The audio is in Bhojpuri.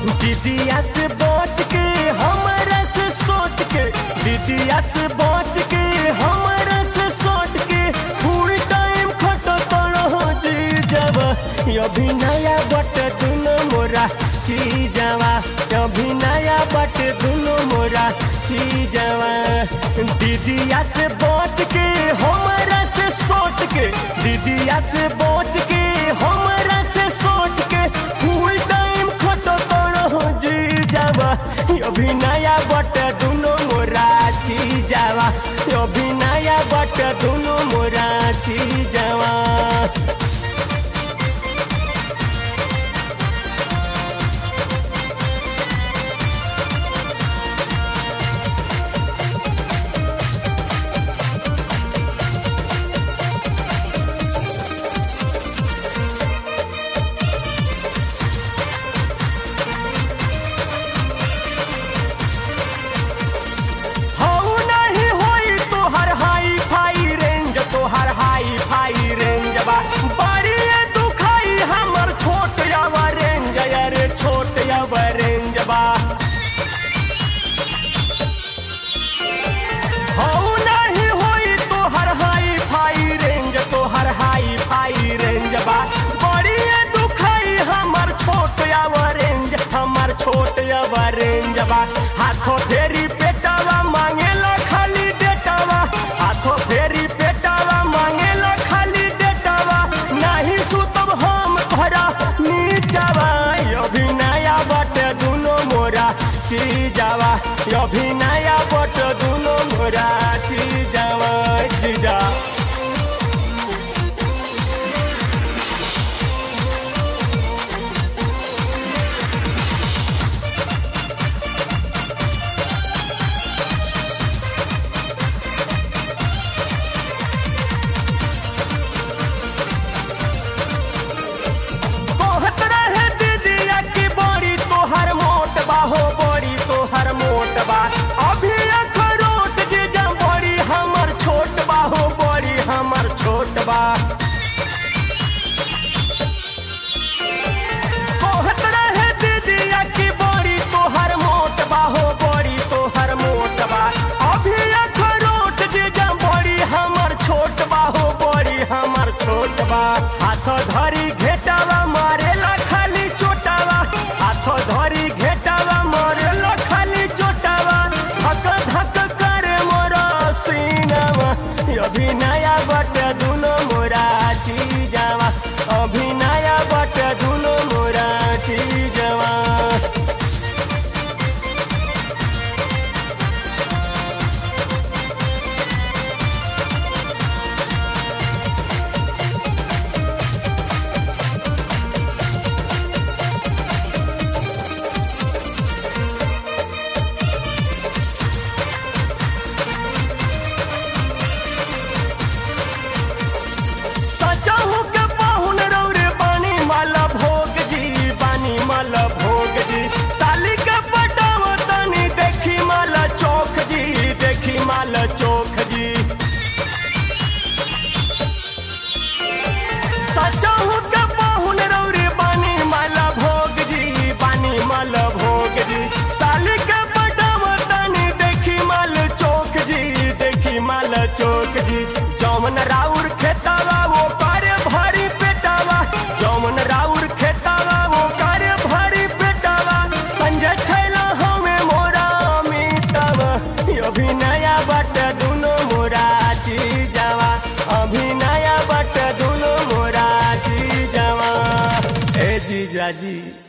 दीदिया से बच के हमारा से सोच के, दीदिया से बच के हमारा से सोच के फुल टाइम खटो तड़ो जी जावा। अभी नया बट दुनो मोरा चीजावा, अभी नया बट दुनो मोरा चीजावा। दीदिया से बच के हमारा से सोच के, दीदिया से बच के हमारा से सोच के फुल टाइम खटो तड़ो जी जावा। अभी नया बट दुनो मोरा चीजावा, अभी नया बट दुनो मोरा चीजावा। तोहर हाई फाई रेंज बा बड़ी दुखाई हमर छोट यावा रेंज, अरे छोट यावा रेंज बा। हऊ नहीं होई तोहर हाई फाई रेंज, तोहर हाई फाई रेंज बा बड़ी दुखाई हमर छोट यावा रेंज, हमर छोट यावा रेंज बा। हाथों फेरी पेटावा मांगेला खाली डेटावा, हाथों फेरी पेटावा मांगेला खाली डेटावा। नहीं सुतब हम भरा नीचावा, अभी नया बट दुनो मोरा चीजावा, अभी नया बट दुनो मोरा चीजावा चीजा। बाहो बड़ी तोहर मोट बा अभी अखरोट जे जम बड़ी हमर छोट बाहो बड़ी हमर छोट बा। कहत रहे दीदिया की बड़ी तोहर मोट बाहो बड़ी तोहर मोट बा अभी अखरोट जे जम बड़ी हमर छोट बाहो बड़ी हमर छोट बा। हाथ धरी घेटावा मारेला खाली चोटावा, हाथ धरी घेटावा मारेला खाली चोटावा। धक धक करे मोरा सीनावा, अभी नया बट दुनो मोरा चीजावा, अभी नया बट दुनो मोरा चीजावा। भोग जी ताली के पटाव तनी देखी माला चौक जी, देखी माला चौक जी। सचाहू के पाहुन रौरे बानी माला भोग जी, बानी माला भोग जी। ताली के पटाव तनी देखी माला चौक जी, देखी माला चौक जी। जौमन राउर खेतावा वो करे भारी पेटावा, जौमन राउर खेतावा वो करे भारी पेटावा। संजय छैला हमें मोरा मीतावा, अभी नया बट दुनो मोरा चीजावा, अभी नया बट दुनो मोरा चीजावा। ए जीजा जी